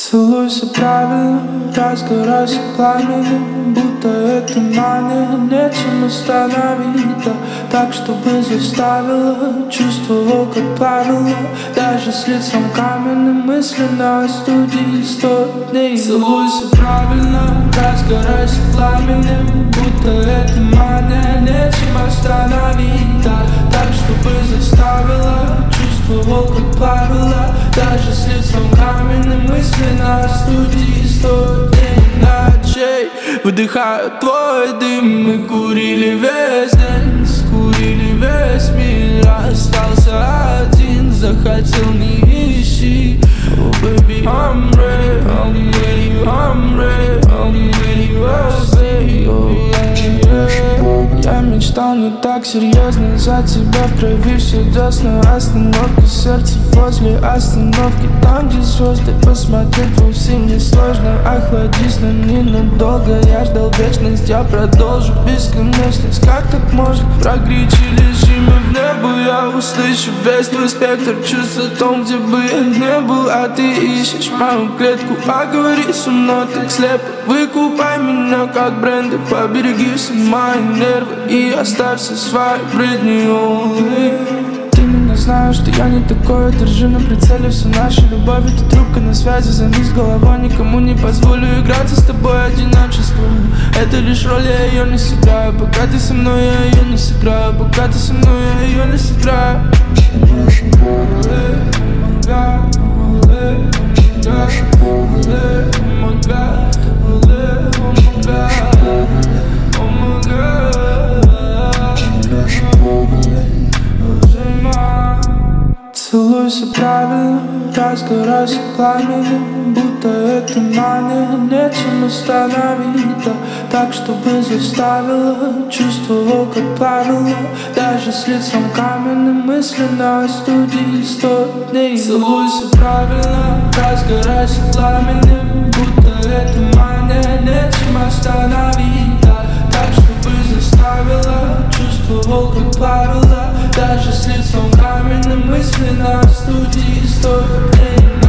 Целуйся правильно, разгорайся пламенем, будто это мания, нечем остановить, да, так, чтобы заставила, чувствовал, как плавила, даже с лицом каменным, мысленно о студии 100 дней. Целуйся правильно, разгорайся пламенем, будто это мания, нечем остановить, да, так, чтобы заставила, чувствовал, как плавила, даже с лицом каменным, мысленно о студии 100 дней ночей. Вдыхаю твой дым, мы курили весь день, скурили весь мир, остался один, захотел не ищи. Oh baby, I'm ready, I'm ready, I'm ready, I'm ready, baby, oh yeah. Я мечтал не так серьезно, за тебя в крови все десна. Остановка, сердце возле остановки, там где звезды. Посмотреть вовсе не сложно, охладись, но ненадолго. Я ждал вечность, я продолжу бесконечность. Как так можно прогречили мы в небо? Я услышу весь твой спектр чувств о том, где бы я не был. А ты ищешь мою клетку, поговори со мной так слепо. Выкупай меня как бренды, побереги все мои нервы и оставься своей Бритни. Ты меня знаешь, что я не такой, держи на прицеле всю нашу любовь. Это трубка на связи, займись головой, никому не позволю играться с тобой одиночество. Это лишь роль, я ее не сыграю. Пока ты со мной, я ее не сыграю. Пока ты со мной, я ее не сыграю. Целуйся правильно, разгорайся пламенем, будто это мания, нечем остановить, да, так, чтобы заставила, чувствовал, как плавила, даже с лицом каменным, мысленно о студии 100 дней. Целуйся правильно, разгорайся пламенем, будто это мания, нечем остановить, да, так, чтобы заставила, чувствовал, как плавила, даже с лицом каменным, мысленно в студии 100 дней.